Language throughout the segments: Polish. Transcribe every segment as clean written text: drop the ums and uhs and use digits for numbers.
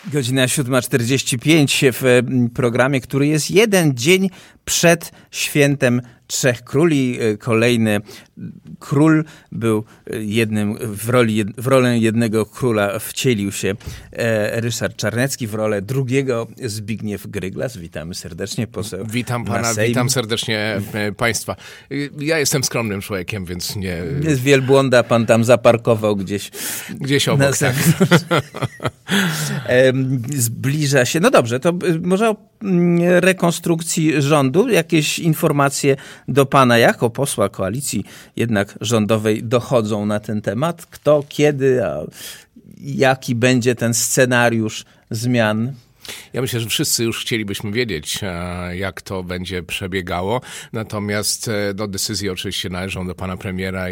Godzina 7:45 w programie, który jest jeden dzień przed świętem Trzech Króli. Kolejny król był w rolę jednego króla wcielił się Ryszard Czarnecki, w rolę drugiego Zbigniew Gryglas. Witamy serdecznie, poseł. Witam pana, witam serdecznie państwa. Ja jestem skromnym człowiekiem, więc nie... Z wielbłąda pan tam zaparkował gdzieś obok, tak. Zbliża się. No dobrze, to może o rekonstrukcji rządu. Jakieś informacje do pana jako posła koalicji jednak rządowej dochodzą na ten temat? Kto, kiedy, a jaki będzie ten scenariusz zmian? Ja myślę, że wszyscy już chcielibyśmy wiedzieć, jak to będzie przebiegało. Natomiast decyzje oczywiście należą do pana premiera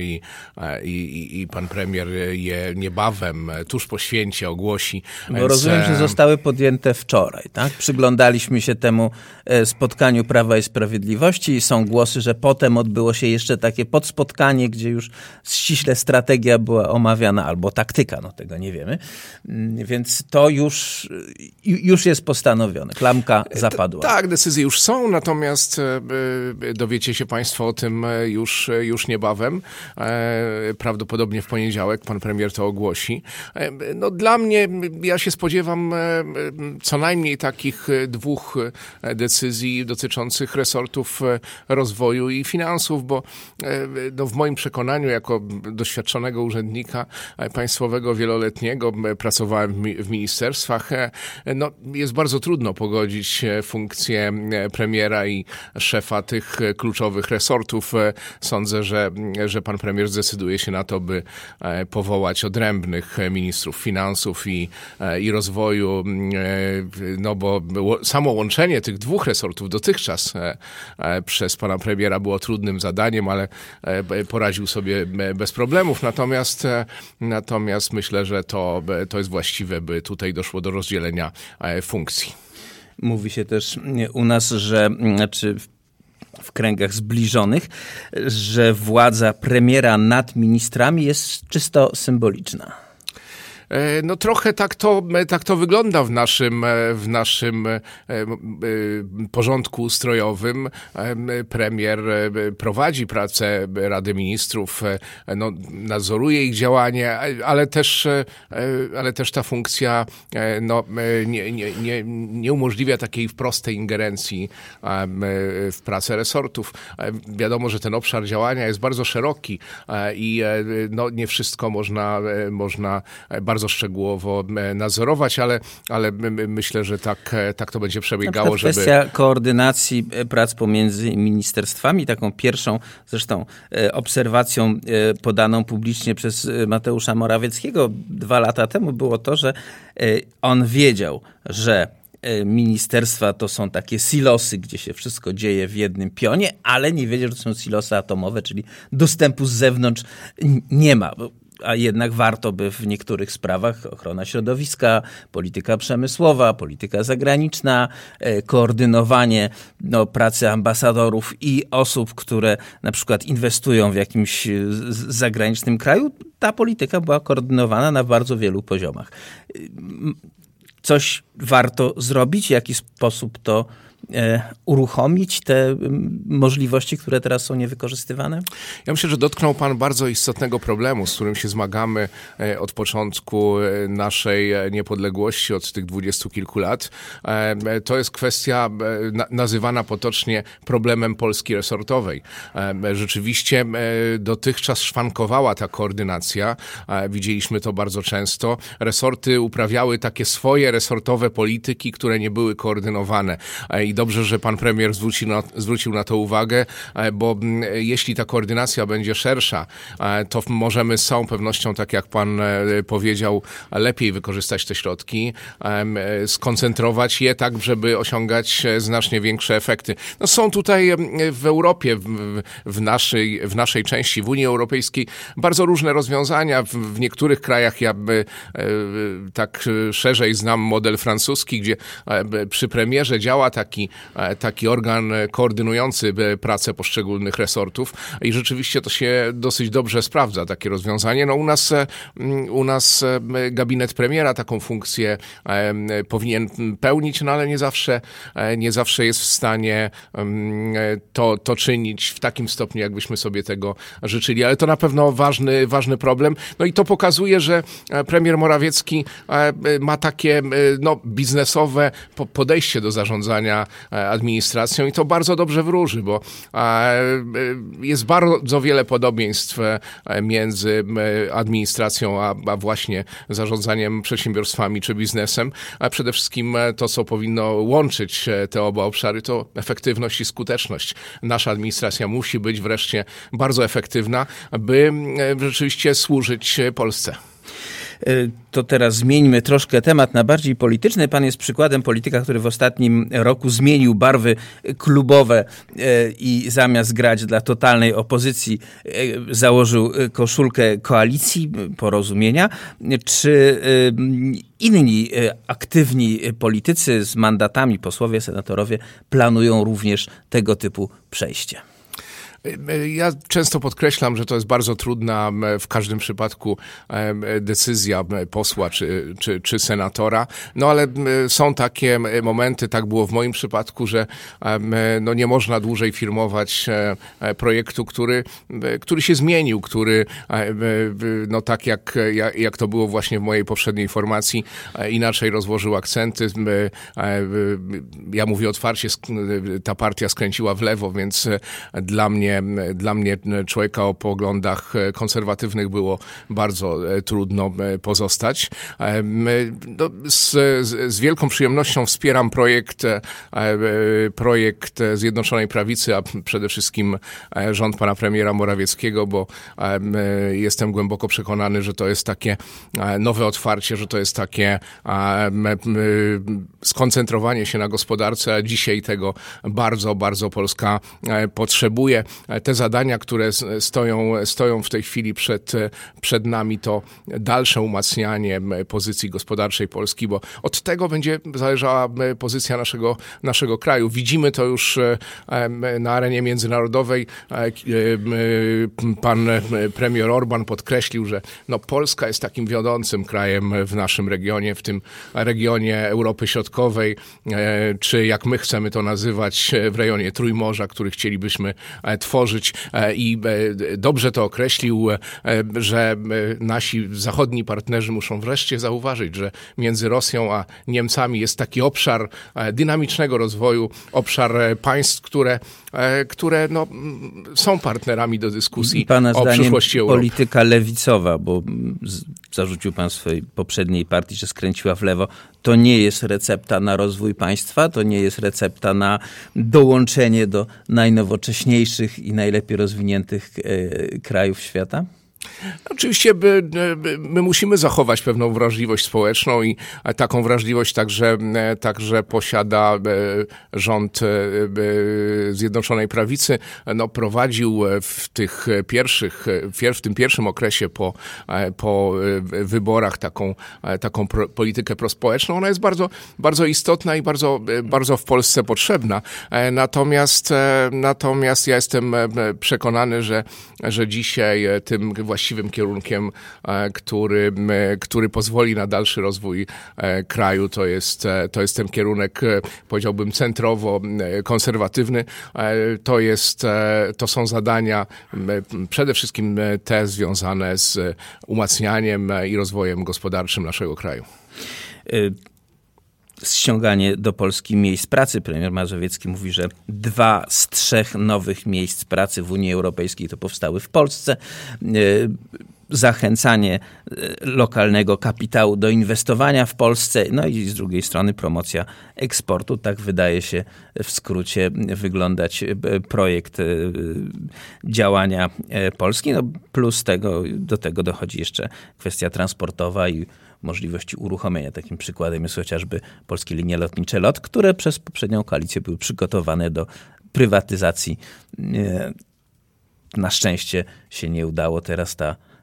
i pan premier je niebawem, tuż po święcie ogłosi. Bo rozumiem, że zostały podjęte wczoraj, tak? Przyglądaliśmy się temu spotkaniu Prawa i Sprawiedliwości i są głosy, że potem odbyło się jeszcze takie podspotkanie, gdzie już ściśle strategia była omawiana, albo taktyka, no tego nie wiemy. Więc to już jest postanowione. Klamka zapadła. Tak, decyzje już są, natomiast dowiecie się państwo o tym już niebawem. Prawdopodobnie w poniedziałek pan premier to ogłosi. No dla mnie, ja się spodziewam co najmniej takich dwóch decyzji dotyczących resortów rozwoju i finansów, bo no, w moim przekonaniu jako doświadczonego urzędnika państwowego wieloletniego, pracowałem w ministerstwach, no jest bardzo trudno pogodzić funkcję premiera i szefa tych kluczowych resortów. Sądzę, że pan premier zdecyduje się na to, by powołać odrębnych ministrów finansów i rozwoju, no bo samo łączenie tych dwóch resortów dotychczas przez pana premiera było trudnym zadaniem, ale poradził sobie bez problemów. Natomiast myślę, że to jest właściwe, by tutaj doszło do rozdzielenia funkcji. Mówi się też u nas, że w kręgach zbliżonych, że władza premiera nad ministrami jest czysto symboliczna. No trochę tak to wygląda w naszym porządku ustrojowym. Premier prowadzi pracę Rady Ministrów, no, nadzoruje ich działanie, ale też ta funkcja no, nie umożliwia takiej prostej ingerencji w pracę resortów. Wiadomo, że ten obszar działania jest bardzo szeroki i no, nie wszystko można bardzo szczegółowo nadzorować, ale myślę, że tak to będzie przebiegało. Kwestia koordynacji prac pomiędzy ministerstwami, taką pierwszą zresztą obserwacją podaną publicznie przez Mateusza Morawieckiego 2 lata temu było to, że on wiedział, że ministerstwa to są takie silosy, gdzie się wszystko dzieje w jednym pionie, ale nie wiedział, że to są silosy atomowe, czyli dostępu z zewnątrz nie ma. A jednak warto by w niektórych sprawach ochrona środowiska, polityka przemysłowa, polityka zagraniczna, koordynowanie pracy ambasadorów i osób, które na przykład inwestują w jakimś zagranicznym kraju, ta polityka była koordynowana na bardzo wielu poziomach. Coś warto zrobić? W jaki sposób to uruchomić, te możliwości, które teraz są niewykorzystywane? Ja myślę, że dotknął pan bardzo istotnego problemu, z którym się zmagamy od początku naszej niepodległości, od tych 20 kilku lat. To jest kwestia nazywana potocznie problemem Polski resortowej. Rzeczywiście dotychczas szwankowała ta koordynacja. Widzieliśmy to bardzo często. Resorty uprawiały takie swoje resortowe polityki, które nie były koordynowane. I dobrze, że pan premier zwrócił na to uwagę, bo jeśli ta koordynacja będzie szersza, to możemy z całą pewnością, tak jak pan powiedział, lepiej wykorzystać te środki, skoncentrować je tak, żeby osiągać znacznie większe efekty. No są tutaj w Europie, w naszej części, w Unii Europejskiej bardzo różne rozwiązania. W niektórych krajach ja tak szerzej znam model francuski, gdzie przy premierze działa taki taki organ koordynujący pracę poszczególnych resortów i rzeczywiście to się dosyć dobrze sprawdza, takie rozwiązanie. No u nas gabinet premiera taką funkcję powinien pełnić, no ale nie zawsze jest w stanie to czynić w takim stopniu, jakbyśmy sobie tego życzyli, ale to na pewno ważny problem. No i to pokazuje, że premier Morawiecki ma takie biznesowe podejście do zarządzania administracją i to bardzo dobrze wróży, bo jest bardzo wiele podobieństw między administracją a właśnie zarządzaniem przedsiębiorstwami czy biznesem, a przede wszystkim to, co powinno łączyć te oba obszary, to efektywność i skuteczność. Nasza administracja musi być wreszcie bardzo efektywna, by rzeczywiście służyć Polsce. To teraz zmieńmy troszkę temat na bardziej polityczny. Pan jest przykładem polityka, który w ostatnim roku zmienił barwy klubowe i zamiast grać dla totalnej opozycji założył koszulkę koalicji, porozumienia. Czy inni aktywni politycy z mandatami, posłowie, senatorowie planują również tego typu przejście? Ja często podkreślam, że to jest bardzo trudna w każdym przypadku decyzja posła czy senatora, no ale są takie momenty, tak było w moim przypadku, że nie można dłużej firmować projektu, który się zmienił, który tak jak to było właśnie w mojej poprzedniej formacji, inaczej rozłożył akcenty. Ja mówię otwarcie, ta partia skręciła w lewo, więc dla mnie człowieka o poglądach konserwatywnych było bardzo trudno pozostać. Z wielką przyjemnością wspieram projekt Zjednoczonej Prawicy, a przede wszystkim rząd pana premiera Morawieckiego, bo jestem głęboko przekonany, że to jest takie nowe otwarcie, że to jest takie skoncentrowanie się na gospodarce, a dzisiaj tego bardzo, bardzo Polska potrzebuje. Te zadania, które stoją w tej chwili przed nami, to dalsze umacnianie pozycji gospodarczej Polski, bo od tego będzie zależała pozycja naszego kraju. Widzimy to już na arenie międzynarodowej. Pan premier Orban podkreślił, że Polska jest takim wiodącym krajem w naszym regionie, w tym regionie Europy Środkowej, czy jak my chcemy to nazywać, w rejonie Trójmorza, który chcielibyśmy tworzyć, i dobrze to określił, że nasi zachodni partnerzy muszą wreszcie zauważyć, że między Rosją a Niemcami jest taki obszar dynamicznego rozwoju, obszar państw, które są partnerami do dyskusji o przyszłości Europy. Polityka lewicowa, bo zarzucił pan swojej poprzedniej partii, że skręciła w lewo, to nie jest recepta na rozwój państwa, to nie jest recepta na dołączenie do najnowocześniejszych i najlepiej rozwiniętych krajów świata? Oczywiście my musimy zachować pewną wrażliwość społeczną i taką wrażliwość także posiada rząd Zjednoczonej Prawicy. Prowadził w tym pierwszym okresie po wyborach taką politykę prospołeczną. Ona jest bardzo, bardzo istotna i bardzo, bardzo w Polsce potrzebna. Natomiast ja jestem przekonany, że dzisiaj tym właściwym kierunkiem, który pozwoli na dalszy rozwój kraju, to jest ten kierunek, powiedziałbym, centrowo-konserwatywny. To są zadania przede wszystkim te związane z umacnianiem i rozwojem gospodarczym naszego kraju. Ściąganie do Polski miejsc pracy. Premier Morawiecki mówi, że 2 z 3 nowych miejsc pracy w Unii Europejskiej to powstały w Polsce. Zachęcanie lokalnego kapitału do inwestowania w Polsce, no i z drugiej strony promocja eksportu. Tak wydaje się w skrócie wyglądać projekt działania Polski. Plus do tego dochodzi jeszcze kwestia transportowa i możliwości uruchomienia. Takim przykładem jest chociażby Polskie Linie Lotnicze LOT, które przez poprzednią koalicję były przygotowane do prywatyzacji. Na szczęście się nie udało. Teraz ta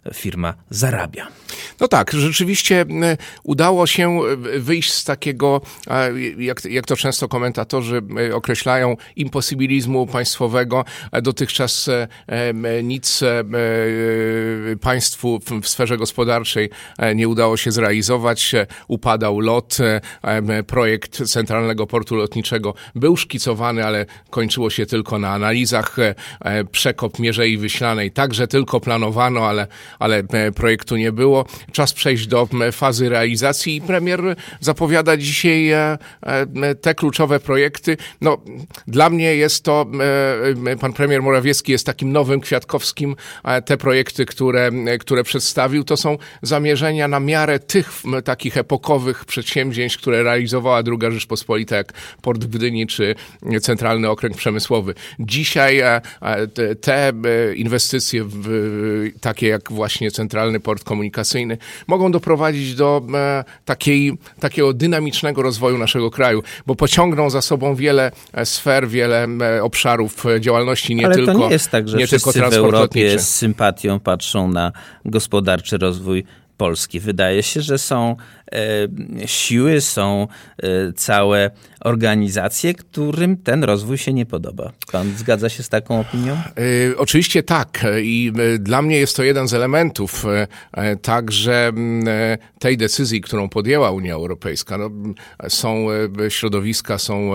firma zarabia. No tak, rzeczywiście udało się wyjść z takiego, jak to często komentatorzy określają, imposybilizmu państwowego. Dotychczas nic państwu w sferze gospodarczej nie udało się zrealizować. Upadał LOT, projekt Centralnego Portu Lotniczego był szkicowany, ale kończyło się tylko na analizach. Przekop Mierzei Wiślanej także tylko planowano, ale projektu nie było. Czas przejść do fazy realizacji i premier zapowiada dzisiaj te kluczowe projekty. No, dla mnie jest to, pan premier Morawiecki jest takim nowym Kwiatkowskim. Te projekty, które przedstawił, to są zamierzenia na miarę tych takich epokowych przedsięwzięć, które realizowała II Rzeczpospolita, jak Port w Gdyni czy Centralny Okręg Przemysłowy. Dzisiaj te inwestycje, takie jak właśnie Centralny Port Komunikacyjny, mogą doprowadzić do takiego dynamicznego rozwoju naszego kraju, bo pociągną za sobą wiele sfer, wiele obszarów działalności, nie tylko transport. Ale to nie jest tak, że wszyscy w Europie lotniczy z sympatią patrzą na gospodarczy rozwój Polski. Wydaje się, że są siły, są całe organizacje, którym ten rozwój się nie podoba. Pan zgadza się z taką opinią? Oczywiście tak. I dla mnie jest to jeden z elementów także tej decyzji, którą podjęła Unia Europejska. No, są środowiska, są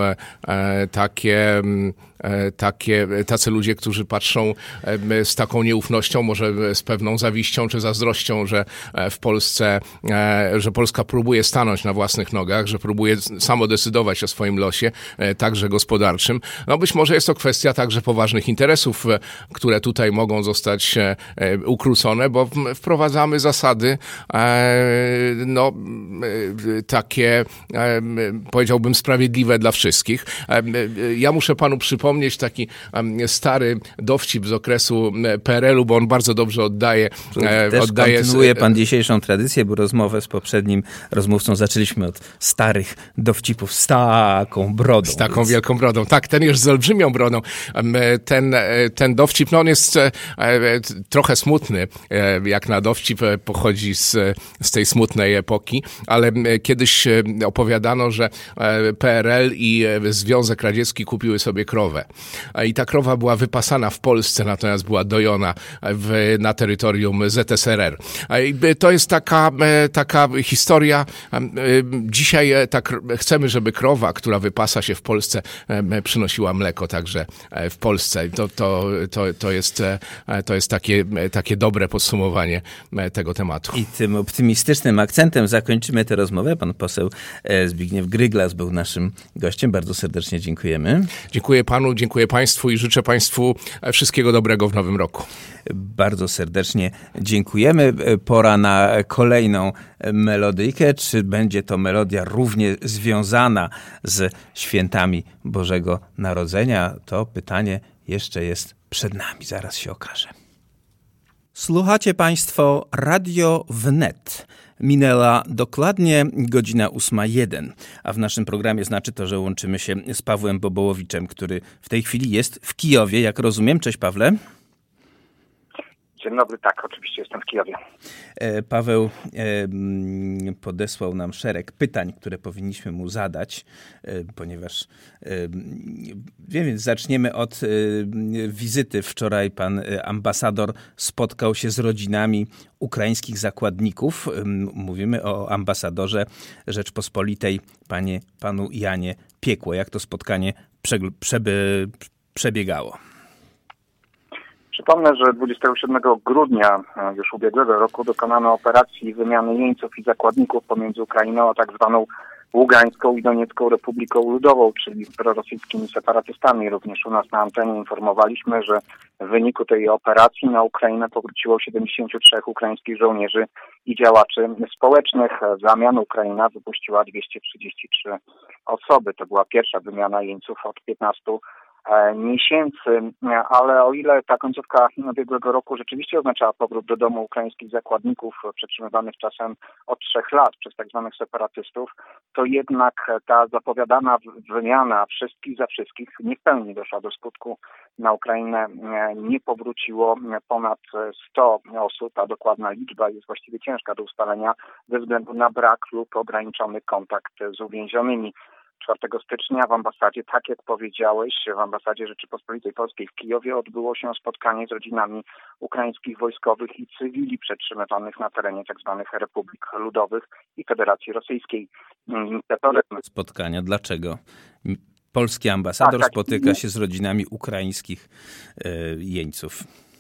tacy ludzie, którzy patrzą z taką nieufnością, może z pewną zawiścią czy zazdrością, że w Polsce, że Polska próbuje stanąć na własnych nogach, że próbuje samo decydować o swoim losie, także gospodarczym. No być może jest to kwestia także poważnych interesów, które tutaj mogą zostać ukrócone, bo wprowadzamy zasady, no takie, powiedziałbym, sprawiedliwe dla wszystkich. Ja muszę panu przypomnieć taki stary dowcip z okresu PRL-u, bo on bardzo dobrze oddaje. Kontynuuje pan dzisiejszą tradycję, bo rozmowę z poprzednim rozmówcą zaczęliśmy od starych dowcipów z taką brodą. Z taką wielką brodą. Tak, ten już z olbrzymią brodą. Ten dowcip, no on jest trochę smutny, jak na dowcip, pochodzi z tej smutnej epoki, ale kiedyś opowiadano, że PRL i Związek Radziecki kupiły sobie krowę. I ta krowa była wypasana w Polsce, natomiast była dojona na terytorium ZSRR. To jest taka historia. Dzisiaj tak chcemy, żeby krowa, która wypasa się w Polsce, przynosiła mleko także w Polsce. To jest takie dobre podsumowanie tego tematu. I tym optymistycznym akcentem zakończymy tę rozmowę. Pan poseł Zbigniew Gryglas był naszym gościem. Bardzo serdecznie dziękujemy. Dziękuję panu, dziękuję państwu i życzę państwu wszystkiego dobrego w nowym roku. Bardzo serdecznie dziękujemy. Pora na kolejną melodyjkę. Czy będzie to melodia równie związana z świętami Bożego Narodzenia? To pytanie jeszcze jest przed nami. Zaraz się okaże. Słuchacie państwo Radio Wnet. Minęła dokładnie godzina 8:01, a w naszym programie znaczy to, że łączymy się z Pawłem Bobołowiczem, który w tej chwili jest w Kijowie, jak rozumiem. Cześć, Pawle. Dzień dobry, tak, oczywiście jestem w Kijowie. Paweł podesłał nam szereg pytań, które powinniśmy mu zadać, ponieważ więc zaczniemy od wizyty. Wczoraj pan ambasador spotkał się z rodzinami ukraińskich zakładników. Mówimy o ambasadorze Rzeczpospolitej, panu Janie Piekło. Jak to spotkanie przebiegało? Przypomnę, że 27 grudnia już ubiegłego roku dokonano operacji wymiany jeńców i zakładników pomiędzy Ukrainą a tak zwaną Ługańską i Doniecką Republiką Ludową, czyli prorosyjskimi separatystami. Również u nas na antenie informowaliśmy, że w wyniku tej operacji na Ukrainę powróciło 73 ukraińskich żołnierzy i działaczy społecznych. W zamian Ukraina wypuściła 233 osoby. To była pierwsza wymiana jeńców od 15 miesięcy, ale o ile ta końcówka ubiegłego roku rzeczywiście oznaczała powrót do domu ukraińskich zakładników przetrzymywanych czasem od 3 lat przez tak zwanych separatystów, to jednak ta zapowiadana wymiana wszystkich za wszystkich nie w pełni doszła do skutku. Na Ukrainę nie powróciło ponad 100 osób, a dokładna liczba jest właściwie ciężka do ustalenia ze względu na brak lub ograniczony kontakt z uwięzionymi. 4 stycznia w ambasadzie, tak jak powiedziałeś, w ambasadzie Rzeczypospolitej Polskiej w Kijowie odbyło się spotkanie z rodzinami ukraińskich wojskowych i cywili przetrzymywanych na terenie tzw. Republik Ludowych i Federacji Rosyjskiej. Spotkania, dlaczego? Polski ambasador spotyka się z rodzinami ukraińskich jeńców.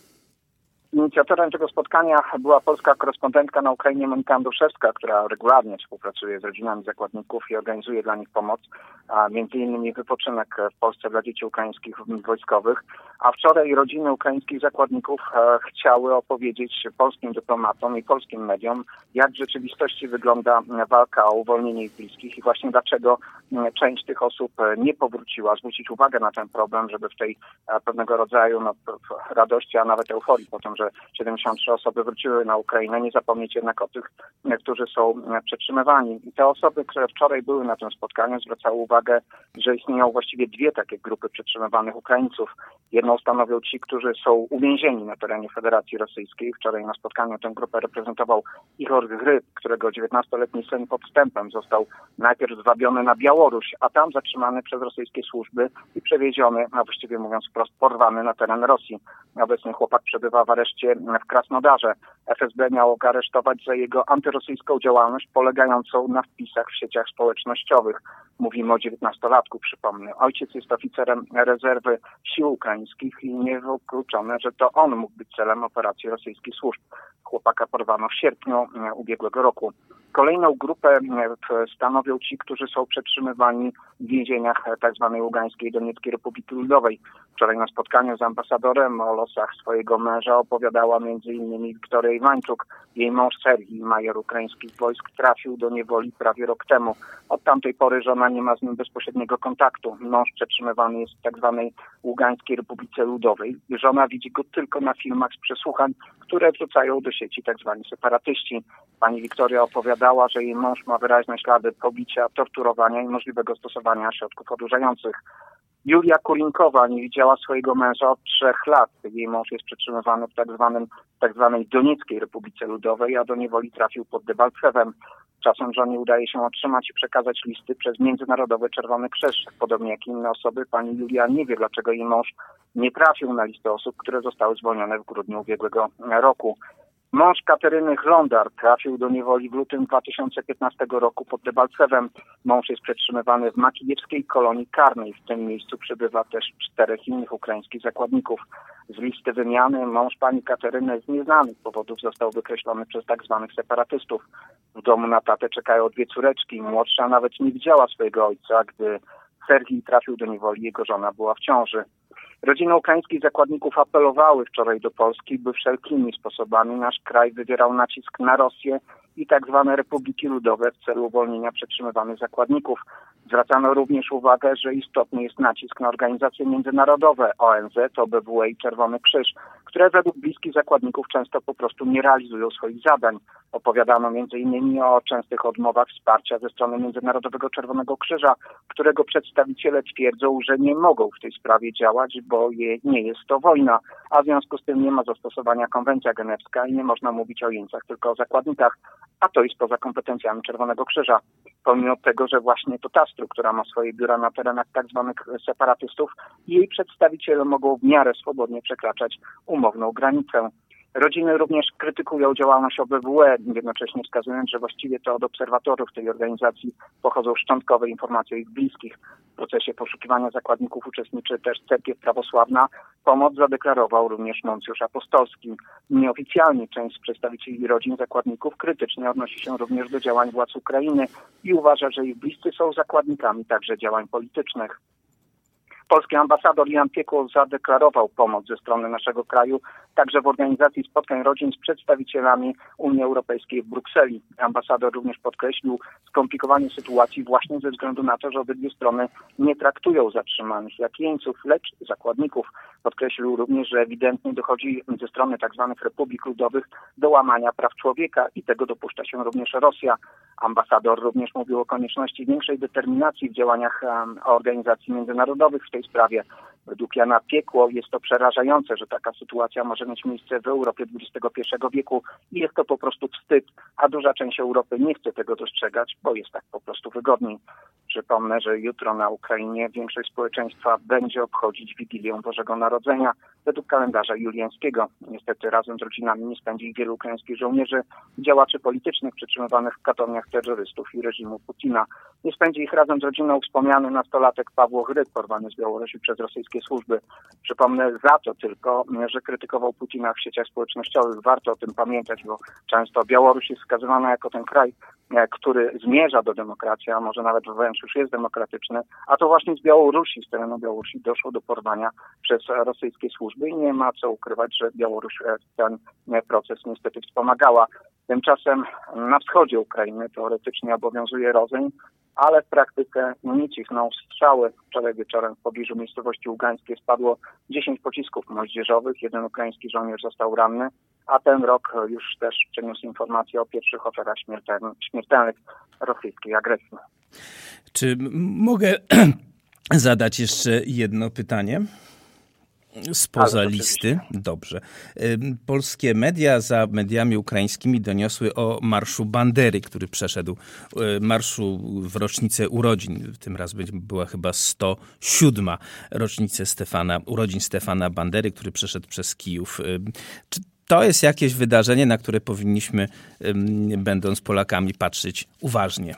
Inicjatorem tego spotkania była polska korespondentka na Ukrainie Monika Andruszewska, która regularnie współpracuje z rodzinami zakładników i organizuje dla nich pomoc, między innymi wypoczynek w Polsce dla dzieci ukraińskich wojskowych. A wczoraj rodziny ukraińskich zakładników chciały opowiedzieć polskim dyplomatom i polskim mediom, jak w rzeczywistości wygląda walka o uwolnienie ich bliskich i właśnie dlaczego część tych osób nie powróciła. Zwrócić uwagę na ten problem, żeby w tej pewnego rodzaju radości, a nawet euforii po tym, że 73 osoby wróciły na Ukrainę, nie zapomnieć jednak o tych, którzy są przetrzymywani. I te osoby, które wczoraj były na tym spotkaniu, zwracały uwagę, że istnieją właściwie 2 takie grupy przetrzymywanych Ukraińców. Jedną stanowią ci, którzy są uwięzieni na terenie Federacji Rosyjskiej. Wczoraj na spotkaniu tę grupę reprezentował Ihor Gryb, którego 19-letni syn podstępem został najpierw zwabiony na Białoruś, a tam zatrzymany przez rosyjskie służby i przewieziony, a właściwie mówiąc wprost porwany na teren Rosji. Obecnie chłopak przebywa w areszcie w Krasnodarze. FSB miało go aresztować za jego antyrosyjską działalność polegającą na wpisach w sieciach społecznościowych. Mówimy o 19-latku, przypomnę. Ojciec jest oficerem rezerwy sił ukraińskich i niewykluczone, że to on mógł być celem operacji rosyjskich służb. Chłopaka porwano w sierpniu ubiegłego roku. Kolejną grupę stanowią ci, którzy są przetrzymywani w więzieniach tzw. Ługańskiej i Donieckiej Republiki Ludowej. Wczoraj na spotkaniu z ambasadorem o losach swojego męża opowiadała m.in. Wiktoria Iwańczuk. Jej mąż Serhii, major ukraińskich wojsk, trafił do niewoli prawie rok temu. Od tamtej pory żona nie ma z nim bezpośredniego kontaktu. Mąż przetrzymywany jest w tzw. Ługańskiej Republice Ludowej. Żona widzi go tylko na filmach z przesłuchań, które wrzucają do sieci tzw. separatyści. Pani Wiktoria opowiadała, że jej mąż ma wyraźne ślady pobicia, torturowania i możliwego stosowania środków odurzających. Julia Kurinkowa nie widziała swojego męża od 3 lat. Jej mąż jest przetrzymywany w tzw. Donieckiej Republice Ludowej, a do niewoli trafił pod Debaltsevem. Czasem żonie udaje się otrzymać i przekazać listy przez Międzynarodowy Czerwony Krzyż. Podobnie jak inne osoby, pani Julia nie wie, dlaczego jej mąż nie trafił na listę osób, które zostały zwolnione w grudniu ubiegłego roku. Mąż Kateryny Hlondar trafił do niewoli w lutym 2015 roku pod Debaltsevem. Mąż jest przetrzymywany w makijewskiej kolonii karnej. W tym miejscu przebywa też 4 innych ukraińskich zakładników. Z listy wymiany mąż pani Kateryny z nieznanych powodów został wykreślony przez tak zwanych separatystów. W domu na tatę czekają 2 córeczki. Młodsza nawet nie widziała swojego ojca, gdy Serhii trafił do niewoli, jego żona była w ciąży. Rodziny ukraińskich zakładników apelowały wczoraj do Polski, by wszelkimi sposobami nasz kraj wywierał nacisk na Rosję i tak zwane Republiki Ludowe w celu uwolnienia przetrzymywanych zakładników. Zwracano również uwagę, że istotny jest nacisk na organizacje międzynarodowe ONZ, OBWE i Czerwony Krzyż, które według bliskich zakładników często po prostu nie realizują swoich zadań. Opowiadano m.in. o częstych odmowach wsparcia ze strony Międzynarodowego Czerwonego Krzyża, którego przedstawiciele twierdzą, że nie mogą w tej sprawie działać, bo nie jest to wojna, a w związku z tym nie ma zastosowania konwencja genewska i nie można mówić o jeńcach, tylko o zakładnikach, a to jest poza kompetencjami Czerwonego Krzyża. Pomimo tego, że właśnie to ta struktura ma swoje biura na terenach tak zwanych separatystów, jej przedstawiciele mogą w miarę swobodnie przekraczać umowną granicę. Rodziny również krytykują działalność OBWE, jednocześnie wskazując, że właściwie to od obserwatorów tej organizacji pochodzą szczątkowe informacje o ich bliskich. W procesie poszukiwania zakładników uczestniczy też Cerkiew Prawosławna. Pomoc zadeklarował również nuncjusz apostolski. Nieoficjalnie część z przedstawicieli rodzin zakładników krytycznie odnosi się również do działań władz Ukrainy i uważa, że ich bliscy są zakładnikami także działań politycznych. Polski ambasador Jan Piekło zadeklarował pomoc ze strony naszego kraju, także w organizacji spotkań rodzin z przedstawicielami Unii Europejskiej w Brukseli. Ambasador również podkreślił skomplikowanie sytuacji właśnie ze względu na to, że obydwie strony nie traktują zatrzymanych jak jeńców, lecz zakładników. Podkreślił również, że ewidentnie dochodzi ze strony tzw. republik ludowych do łamania praw człowieka i tego dopuszcza się również Rosja. Ambasador również mówił o konieczności większej determinacji w działaniach organizacji międzynarodowych w tej sprawie. Według Jana Piekło jest to przerażające, że taka sytuacja może mieć miejsce w Europie XXI wieku i jest to po prostu wstyd, a duża część Europy nie chce tego dostrzegać, bo jest tak po prostu wygodniej. Przypomnę, że jutro na Ukrainie większość społeczeństwa będzie obchodzić Wigilię Bożego Narodzenia według kalendarza juliańskiego. Niestety razem z rodzinami nie spędzi ich wielu ukraińskich żołnierzy, działaczy politycznych przetrzymywanych w katowniach terrorystów i reżimu Putina. Nie spędzi ich razem z rodziną wspomniany nastolatek Pawło Hryt, porwany z Białorusi przez rosyjskie służby. Przypomnę za to tylko, że krytykował Putina w sieciach społecznościowych. Warto o tym pamiętać, bo często Białoruś jest wskazywana jako ten kraj, który zmierza do demokracji, a może nawet wręcz już jest demokratyczny, a to właśnie z Białorusi, z terenu Białorusi doszło do porwania przez rosyjskie służby i nie ma co ukrywać, że Białoruś ten proces niestety wspomagała. Tymczasem na wschodzie Ukrainy teoretycznie obowiązuje rozejm, ale w praktyce nie cichną strzały. Wczoraj wieczorem w pobliżu miejscowości Ługańskiej spadło 10 pocisków moździerzowych, jeden ukraiński żołnierz został ranny, a ten rok już też przyniósł informacje o pierwszych ofiarach śmiertelnych rosyjskiej agresji. Czy mogę zadać jeszcze jedno pytanie? Spoza listy. Dobrze. Polskie media za mediami ukraińskimi doniosły o marszu Bandery, który przeszedł, marszu w rocznicę urodzin. Tym razem była chyba 107. rocznicę urodzin Stefana Bandery, który przeszedł przez Kijów. Czy to jest jakieś wydarzenie, na które powinniśmy, będąc Polakami, patrzeć uważnie?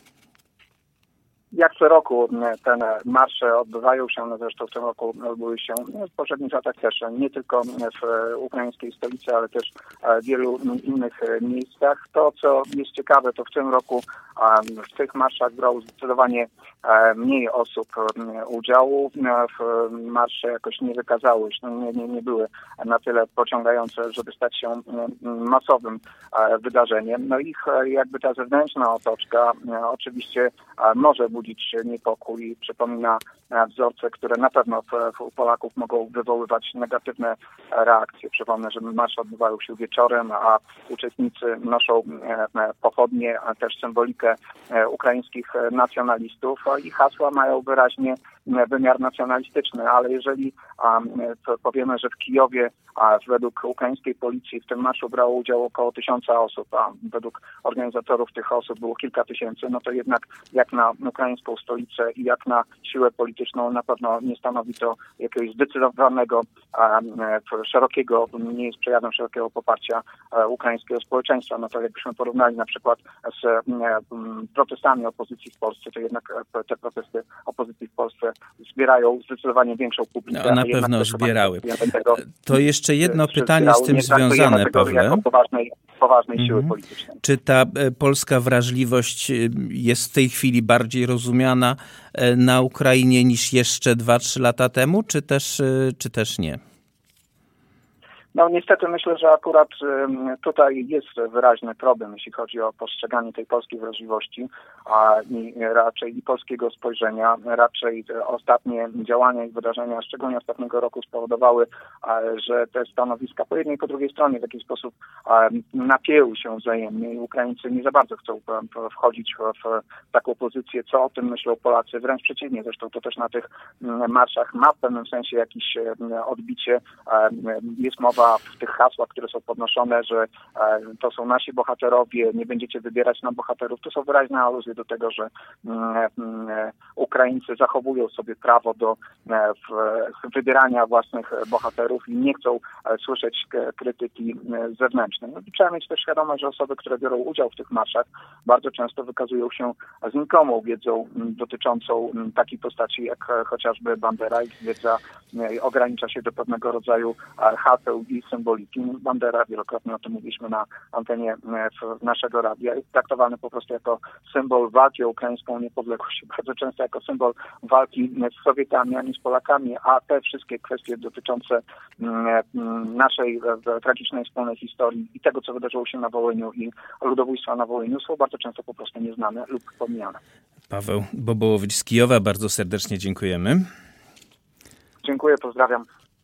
Jak co roku te marsze odbywają się, zresztą w tym roku odbyły się w poprzednich latach też, nie tylko w ukraińskiej stolicy, ale też w wielu innych miejscach. To, co jest ciekawe, to w tym roku w tych marszach brało zdecydowanie mniej osób udziału. Marsze jakoś nie wykazały się, nie były na tyle pociągające, żeby stać się masowym wydarzeniem. No ich jakby ta zewnętrzna otoczka oczywiście może budzić niepokój i przypomina wzorce, które na pewno u Polaków mogą wywoływać negatywne reakcje. Przypomnę, że marsze odbywają się wieczorem, a uczestnicy noszą pochodnie, a też symbolikę ukraińskich nacjonalistów i hasła mają wyraźnie wymiar nacjonalistyczny, ale jeżeli powiemy, że w Kijowie według ukraińskiej policji w tym marszu brało udział około 1000 osób, a według organizatorów tych osób było kilka tysięcy, no to jednak jak na ukraińską stolicę i jak na siłę polityczną na pewno nie stanowi to jakiegoś zdecydowanego, szerokiego, nie jest przejawem szerokiego poparcia ukraińskiego społeczeństwa. No to jakbyśmy porównali na przykład z protestami opozycji w Polsce, to jednak te protesty opozycji w Polsce zbierają zdecydowanie większą publikę. No, na pewno zbierały. To jeszcze jedno pytanie z tym związane, Pawle. Jako poważnej siły politycznej. Czy ta polska wrażliwość jest w tej chwili bardziej rozumiana na Ukrainie niż jeszcze 2-3 lata temu, czy też nie? No niestety myślę, że akurat tutaj jest wyraźny problem, jeśli chodzi o postrzeganie tej polskiej wrażliwości, i raczej i polskiego spojrzenia. Raczej ostatnie działania i wydarzenia, szczególnie ostatniego roku, spowodowały, że te stanowiska po jednej i po drugiej stronie w jakiś sposób napięły się wzajemnie i Ukraińcy nie za bardzo chcą wchodzić w taką pozycję, co o tym myślą Polacy. Wręcz przeciwnie, zresztą to też na tych marszach ma w pewnym sensie jakieś odbicie. Jest mowa w tych hasłach, które są podnoszone, że to są nasi bohaterowie, nie będziecie wybierać na bohaterów. To są wyraźne aluzje do tego, że Ukraińcy zachowują sobie prawo do wybierania własnych bohaterów i nie chcą słyszeć krytyki zewnętrznej. No, trzeba mieć też świadomość, że osoby, które biorą udział w tych marszach, bardzo często wykazują się znikomą wiedzą dotyczącą takiej postaci jak chociażby Bandera. Ich wiedza ogranicza się do pewnego rodzaju haseł i i symboliki. Bandera, wielokrotnie o tym mówiliśmy na antenie naszego radia, jest traktowany po prostu jako symbol walki o ukraińską niepodległość, bardzo często jako symbol walki z Sowietami, a nie z Polakami, a te wszystkie kwestie dotyczące naszej tragicznej wspólnej historii i tego, co wydarzyło się na Wołyniu i ludobójstwa na Wołyniu, są bardzo często po prostu nieznane lub pomijane. Paweł Bobołowicz z Kijowa, bardzo serdecznie dziękujemy. Dziękuję, pozdrawiam.